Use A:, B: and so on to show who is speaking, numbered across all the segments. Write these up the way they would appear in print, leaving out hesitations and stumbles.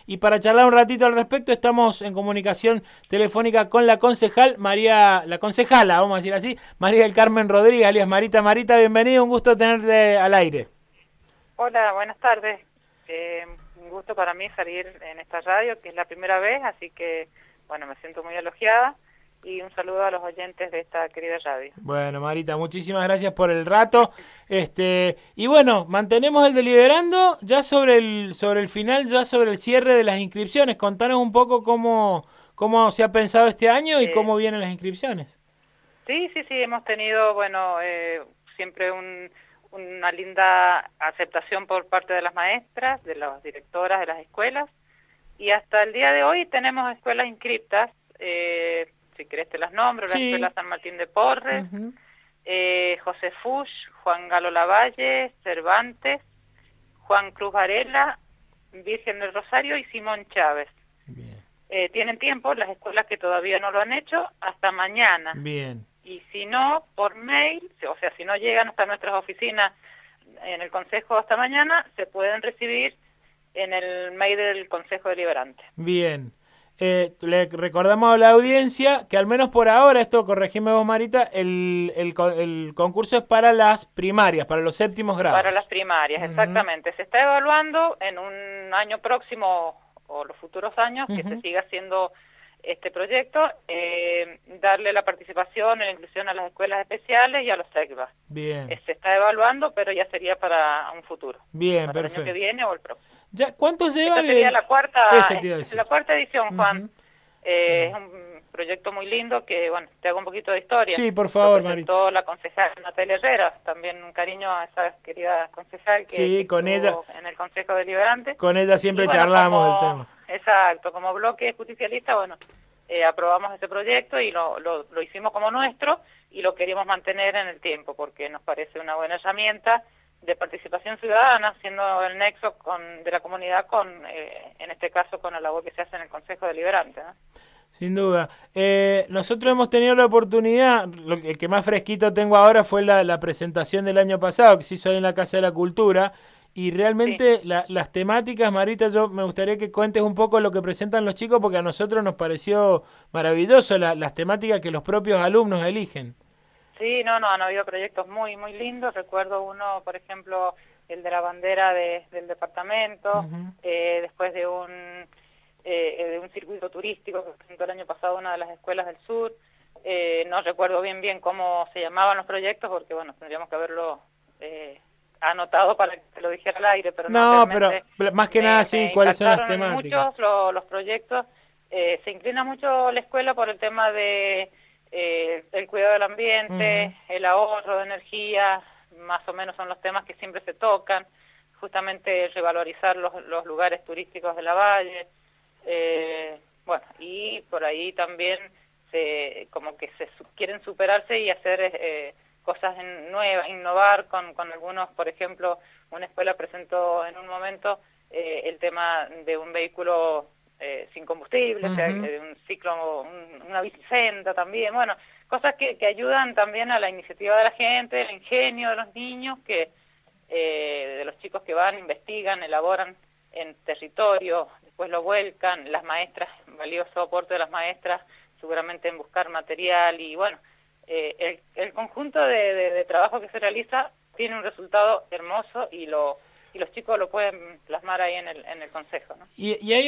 A: Y para charlar un ratito al respecto, estamos en comunicación telefónica con la concejal María, la concejala, vamos a decir así, María del Carmen Rodríguez, alias Marita. Marita, bienvenido, un gusto tenerte al aire.
B: Hola, buenas tardes. Un gusto para mí salir en esta radio, que es la primera vez, así que, bueno, me siento muy elogiada. Y un saludo a los oyentes de esta querida radio.
A: Bueno, Marita, muchísimas gracias por el rato. Y bueno, mantenemos el deliberando ya sobre el final, ya sobre el cierre de las inscripciones. Contanos un poco cómo se ha pensado este año y
B: Eh,
A: cómo vienen las inscripciones.
B: sí, hemos tenido, bueno, siempre una linda aceptación por parte de las maestras, de las directoras de las escuelas, y hasta el día de hoy tenemos escuelas inscriptas, si querés te las nombro: la
A: Sí.
B: Escuela San Martín de Porres,
A: Ujú.
B: José Fuch, Juan Galo Lavalle, Cervantes, Juan Cruz Varela, Virgen del Rosario y Simón Chávez.
A: Bien,
B: Tienen tiempo las escuelas que todavía no lo han hecho hasta mañana.
A: bien.
B: Y si no, por mail, o sea, si no llegan hasta nuestras oficinas en el Consejo hasta mañana, se pueden recibir en el mail del Consejo Deliberante.
A: Bien. Le recordamos a la audiencia que al menos por ahora, esto corregime vos, Marita, el concurso es para las primarias, para los séptimos
B: Para las
A: grados.
B: primarias,
A: Ujú,
B: exactamente. Se está evaluando en un año próximo o los futuros años que se
A: ujú.
B: siga haciendo este proyecto, darle la participación y la inclusión a las escuelas especiales y a los SECBA.
A: Bien,
B: Se está evaluando, pero ya sería para un futuro,
A: bien,
B: para el año que
A: perfecto.
B: viene o el próximo.
A: Ya, ¿cuántos
B: Esta
A: llevan
B: sería
A: el...?
B: la cuarta,
A: Eso te iba a
B: la
A: decir.
B: cuarta edición, Juan.
A: Ujú.
B: Es un proyecto muy lindo que, bueno, te hago un poquito de historia.
A: Sí, por
B: Lo
A: favor, Marita.
B: presentó la concejal Natalia Herrera, también un cariño a esa querida concejal que
A: Sí,
B: estuvo en el Consejo Deliberante.
A: con ella
B: Y
A: siempre
B: bueno,
A: charlamos del tema.
B: como bloque justicialista, bueno, aprobamos ese proyecto y lo hicimos como nuestro y lo queríamos mantener en el tiempo porque nos parece una buena herramienta de participación ciudadana, siendo el nexo de la comunidad en este caso, con la labor que se hace en el Consejo Deliberante, ¿no?
A: Sin duda. Nosotros hemos tenido la oportunidad, el que más fresquito tengo ahora fue la presentación del año pasado, que se hizo ahí en la Casa de la Cultura, y
B: Sí.
A: realmente las temáticas, Marita, yo me gustaría que cuentes un poco lo que presentan los chicos, porque a nosotros nos pareció maravilloso las temáticas que los propios alumnos eligen.
B: Sí, no, han habido proyectos muy, muy lindos. Recuerdo uno, por ejemplo, el de la bandera del departamento,
A: Ujú.
B: después de un circuito turístico que presentó el año pasado una de las escuelas del sur. No recuerdo bien cómo se llamaban los proyectos, porque, bueno, tendríamos que haberlo anotado para que te lo dijera al aire, pero no,
A: No, pero
B: realmente
A: más que nada sí,
B: me
A: ¿cuáles son las
B: impactaron
A: temáticas?
B: muchos los proyectos. Se inclina mucho la escuela por el tema de el cuidado del
A: Ujú.
B: ambiente, el ahorro de energía, más o menos son los temas que siempre se tocan, justamente revalorizar los lugares turísticos de la valle, bueno, y por ahí también como que quieren superarse y hacer cosas nuevas, innovar con algunos. Por ejemplo, una escuela presentó en un momento el tema de un vehículo sin combustible, o sea,
A: Ujú.
B: de un ciclo, una bicicenda también, bueno, cosas que ayudan también a la iniciativa de la gente, el ingenio de los niños, de los chicos que van, investigan, elaboran en territorio, después lo vuelcan, las maestras, valioso aporte de las maestras, seguramente en buscar material, y bueno, el conjunto de trabajo que se realiza tiene un resultado hermoso y los chicos lo pueden plasmar ahí en el consejo, ¿no?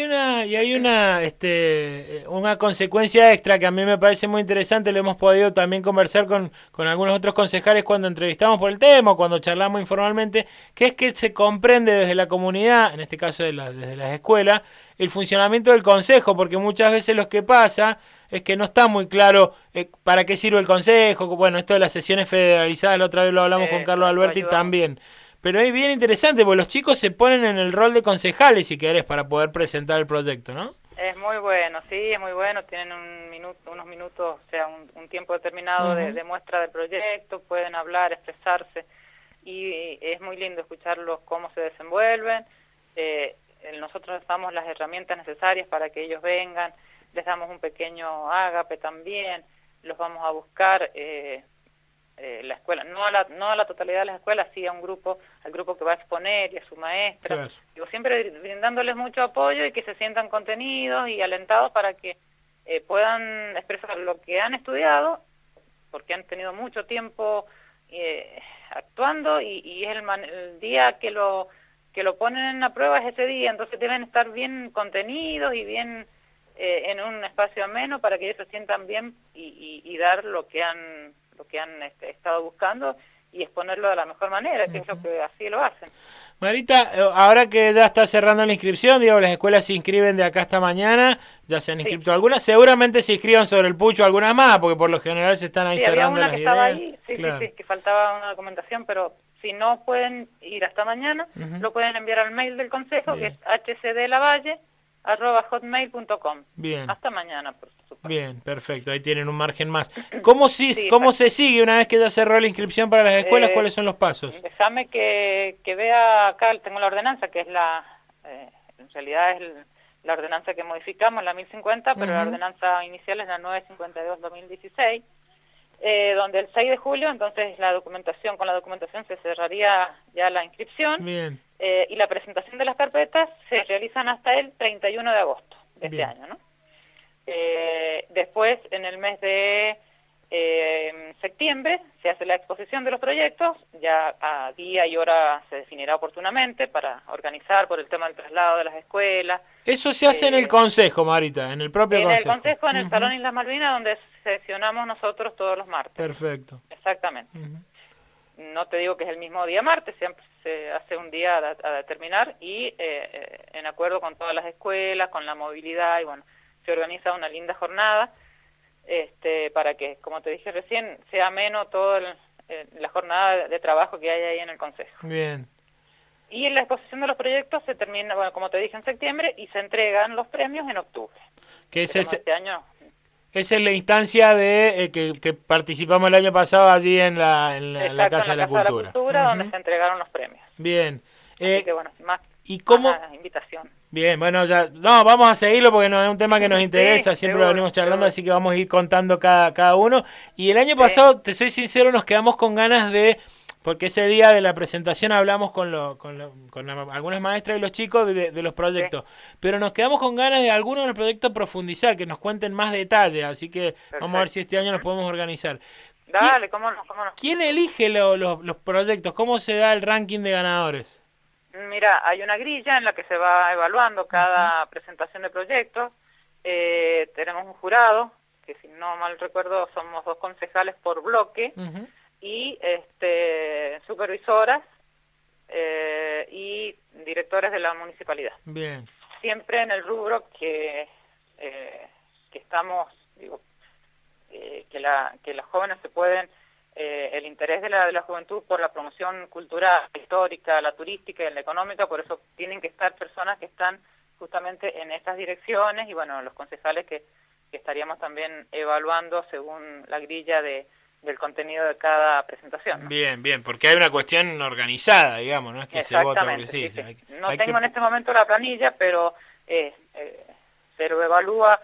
A: Una consecuencia extra que a mí me parece muy interesante, lo hemos podido también conversar con algunos otros concejales cuando entrevistamos por el tema, o cuando charlamos informalmente, que es que se comprende desde la comunidad, en este caso desde las escuelas, el funcionamiento del consejo, porque muchas veces lo que pasa es que no está muy claro para qué sirve el consejo. Bueno, esto de las sesiones federalizadas, la otra vez lo hablamos con Carlos
B: Eso
A: Alberti
B: ayuda mucho.
A: también. Pero es bien interesante, porque los chicos se ponen en el rol de concejales, si querés, para poder presentar el proyecto, ¿no?
B: Es muy bueno, sí, es muy bueno. Tienen unos minutos, o sea, un tiempo determinado
A: Ujú.
B: de muestra del proyecto, pueden hablar, expresarse, y es muy lindo escucharlos cómo se desenvuelven. Nosotros les damos las herramientas necesarias para que ellos vengan, les damos un pequeño ágape también, los vamos a buscar la escuela, no a la totalidad de las escuelas, sí a un grupo, al grupo que va a exponer y a su maestra.
A: Claro.
B: Digo, siempre brindándoles mucho apoyo y que se sientan contenidos y alentados para que puedan expresar lo que han estudiado, porque han tenido mucho tiempo actuando y es el día que lo ponen en la prueba es ese día, entonces deben estar bien contenidos y bien en un espacio ameno para que ellos se sientan bien y dar lo que han estado buscando y exponerlo de la mejor manera, que es lo que así lo hacen.
A: Marita, ahora que ya está cerrando la inscripción, digo, las escuelas se inscriben de acá hasta mañana, ya se han inscrito algunas, seguramente se inscriban sobre el pucho algunas más, porque por lo general se están ahí cerrando las ideas.
B: Ahí, sí, que faltaba una documentación, pero si no pueden ir hasta mañana, lo pueden enviar al mail del consejo, bien, que es hcdlavalle@hotmail.com.
A: Bien.
B: Hasta mañana, por supuesto.
A: Bien, perfecto, ahí tienen un margen más. ¿Cómo se sigue una vez que ya cerró la inscripción para las escuelas? ¿Cuáles son los pasos?
B: Déjame que vea acá, tengo la ordenanza, que es en realidad es la ordenanza que modificamos, la 1050, pero la ordenanza inicial es la 952-2016, donde el 6 de julio, entonces con la documentación se cerraría ya la inscripción.
A: Bien.
B: Y la presentación de las carpetas se realizan hasta el 31 de agosto de este año, ¿no? Después, en el mes de septiembre, se hace la exposición de los proyectos, ya a día y hora se definirá oportunamente para organizar por el tema del traslado de las escuelas.
A: Eso se hace en el consejo, Marita, en el propio consejo.
B: En el consejo, en el Salón Islas Malvinas, donde sesionamos nosotros todos los martes.
A: Perfecto.
B: Exactamente. No te digo que es el mismo día martes, siempre se hace un día a determinar y en acuerdo con todas las escuelas, con la movilidad y bueno, se organiza una linda jornada para que, como te dije recién, sea ameno toda la jornada de trabajo que hay ahí en el consejo.
A: Bien.
B: Y en la exposición de los proyectos se termina, bueno, como te dije, en septiembre y se entregan los premios en octubre.
A: ¿Qué es
B: este año?
A: Esa es la instancia de que participamos el año pasado allí en la Casa de la Cultura.
B: Donde se entregaron los premios.
A: Bien.
B: Así que bueno, más invitación.
A: Bien, bueno, vamos a seguirlo porque no es un tema que nos interesa, siempre lo venimos charlando, así que vamos a ir contando cada uno. Y el año pasado, te soy sincero, nos quedamos con ganas porque ese día de la presentación hablamos con algunas maestras y los chicos de los proyectos, pero nos quedamos con ganas de algunos de los proyectos profundizar, que nos cuenten más detalles, así que vamos a ver si este año nos podemos organizar.
B: Dale, cómo no.
A: ¿Quién elige los proyectos? ¿Cómo se da el ranking de ganadores?
B: Mira, hay una grilla en la que se va evaluando cada presentación de proyectos. Tenemos un jurado, que si no mal recuerdo somos 2 concejales por bloque, y supervisoras y directores de la municipalidad.
A: Bien.
B: Siempre en el rubro que estamos, digo, que los jóvenes se pueden, el interés de la juventud por la promoción cultural, histórica, la turística y la económica, por eso tienen que estar personas que están justamente en estas direcciones y bueno, los concejales que estaríamos también evaluando según la grilla del contenido de cada presentación, ¿no?
A: Bien, porque hay una cuestión organizada, digamos, no es que se vota porque sí.
B: No tengo en este momento la planilla, pero evalúa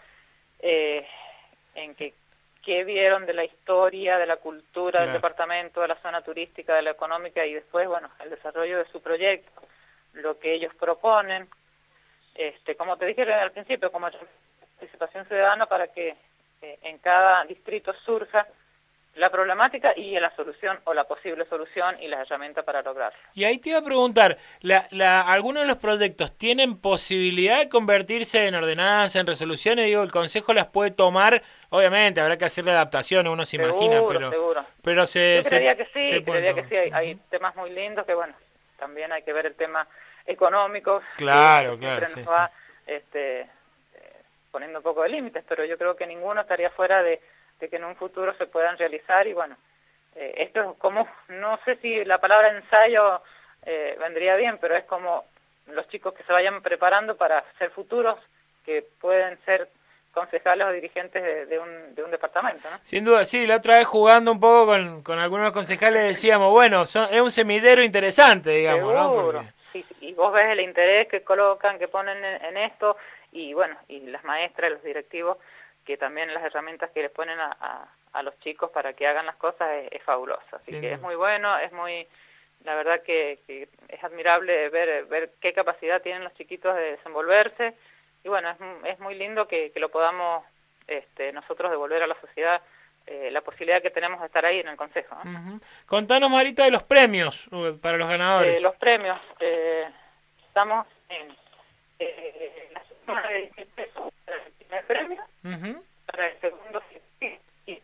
B: en qué vieron de la historia, de la cultura del departamento, de la zona turística, de la económica y después, bueno, el desarrollo de su proyecto, lo que ellos proponen, como te dije al principio, como participación ciudadana para que en cada distrito surja la problemática y la solución o la posible solución y las herramientas para lograrlo.
A: Y ahí te iba a preguntar, ¿algunos de los proyectos tienen posibilidad de convertirse en ordenanzas, en resoluciones? Digo, el Consejo las puede tomar, obviamente habrá que hacerle adaptaciones, uno se imagina, pero
B: yo creería que sí, hay temas muy lindos que bueno, también hay que ver el tema económico,
A: claro,
B: nos va poniendo un poco de límites, pero yo creo que ninguno estaría fuera de que en un futuro se puedan realizar y bueno, esto es como, no sé si la palabra ensayo vendría bien, pero es como los chicos que se vayan preparando para ser futuros que pueden ser concejales o dirigentes de un departamento, ¿no?
A: Sin duda, sí, la otra vez jugando un poco con algunos concejales decíamos, bueno, es un semillero interesante, digamos,
B: seguro,
A: ¿no?
B: Sí, y vos ves el interés que colocan, que ponen en esto y bueno, y las maestras, los directivos, que también las herramientas que les ponen a a los chicos para que hagan las cosas es fabuloso. Así
A: Sí,
B: que
A: no.
B: es muy bueno, la verdad que es admirable ver qué capacidad tienen los chiquitos de desenvolverse, y bueno, es muy lindo que lo podamos nosotros devolver a la sociedad, la posibilidad que tenemos de estar ahí en el Consejo, ¿no?
A: Ujú. Contanos, Marita, de los premios para los ganadores.
B: Los premios, estamos en la suma de 10.000 pesos para el primer premio,
A: Ujú.
B: para el segundo y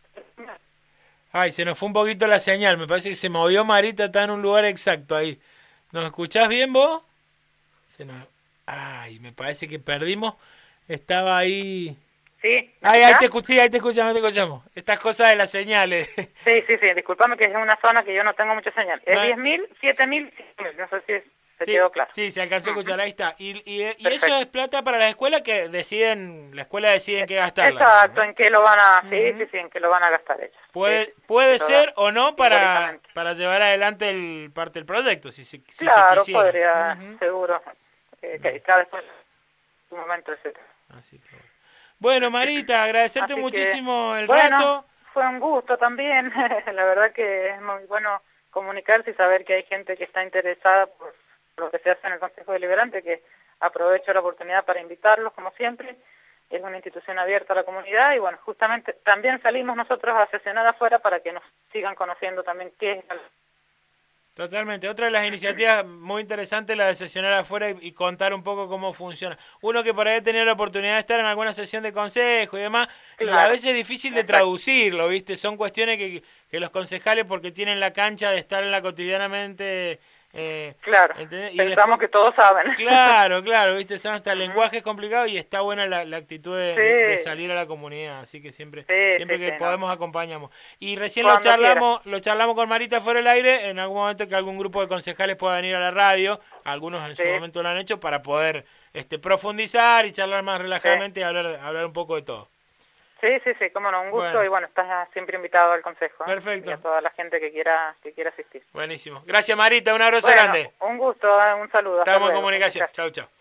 A: Ay, se nos fue un poquito la señal. Me parece que se movió Marita, está en un lugar exacto ahí. ¿Nos escuchás bien vos? Se nos... Ay, me parece que perdimos. Estaba ahí...
B: ¿Sí? ¿Me
A: Ay, ahí te
B: escuchás?
A: escuché, ahí te escuchamos, te escuchamos. Estas cosas de las señales.
B: Sí, disculpame que es una zona que yo no tengo mucha señal. Es
A: No,
B: 10.000, 7.000, 5.000, no sé si se
A: sí,
B: quedó claro.
A: sí, se alcanzó a
B: Ujú.
A: escuchar, ahí está. Y eso
B: Perfecto.
A: es plata para la escuela que deciden, la escuela decide en qué gastarla, digamos,
B: Exacto,
A: ¿no?
B: en qué lo van a,
A: Ujú.
B: en qué lo van a gastar ellos. Sí,
A: Puede
B: se lo dan
A: ser o no
B: simbólicamente.
A: para llevar adelante parte del proyecto, si se
B: Claro,
A: quisiera.
B: podría,
A: Ujú.
B: seguro, que cada después su momento, etcétera.
A: Así que bueno, Marita, agradecerte
B: Así que,
A: muchísimo el
B: bueno,
A: rato.
B: fue un gusto también. La verdad que es muy bueno comunicarse y saber que hay gente que está interesada por lo que se hace en el Consejo Deliberante, que aprovecho la oportunidad para invitarlos, como siempre. Es una institución abierta a la comunidad y, bueno, justamente también salimos nosotros a sesionar afuera para que nos sigan conociendo también qué es.
A: Totalmente. Otra de las iniciativas muy interesantes es la de sesionar afuera y contar un poco cómo funciona. Uno que por ahí ha tenido la oportunidad de estar en alguna sesión de consejo y demás, y a
B: Claro,
A: veces es difícil de
B: exacto.
A: traducirlo, ¿viste? Son cuestiones que los concejales, porque tienen la cancha de estar en la cotidianamente,
B: Claro,
A: ¿entendés? Y
B: pensamos
A: después,
B: que todos saben.
A: claro, claro, ¿viste? Son hasta
B: Ujú.
A: lenguajes complicados y está buena la actitud de
B: Sí,
A: salir a la comunidad, así que siempre,
B: sí,
A: siempre que
B: no.
A: podemos acompañamos. Y recién
B: Cuando quiera.
A: lo charlamos con Marita fuera del aire, en algún momento que algún grupo de concejales pueda venir a la radio, algunos en
B: Sí,
A: su momento lo han hecho, para poder profundizar y charlar más
B: sí.
A: relajadamente y hablar un poco de todo.
B: Sí, cómo no, un gusto
A: Bueno,
B: y bueno, estás siempre invitado al consejo, ¿eh? Y a
A: perfecto,
B: toda la gente que quiera asistir.
A: buenísimo. Gracias, Marita, un abrazo
B: Bueno,
A: grande.
B: un gusto, un saludo, hasta
A: Estamos en
B: luego. Muchas
A: comunicación.
B: gracias.
A: Chau, chau.